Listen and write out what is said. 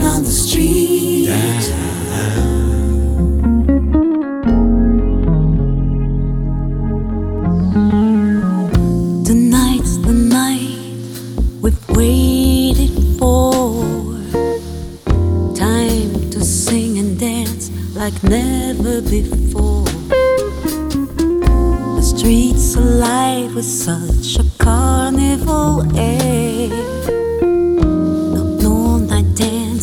on the street. Tonight's the night we've waited for. Time to sing and dance like never before. The streets alive with such a carnival air.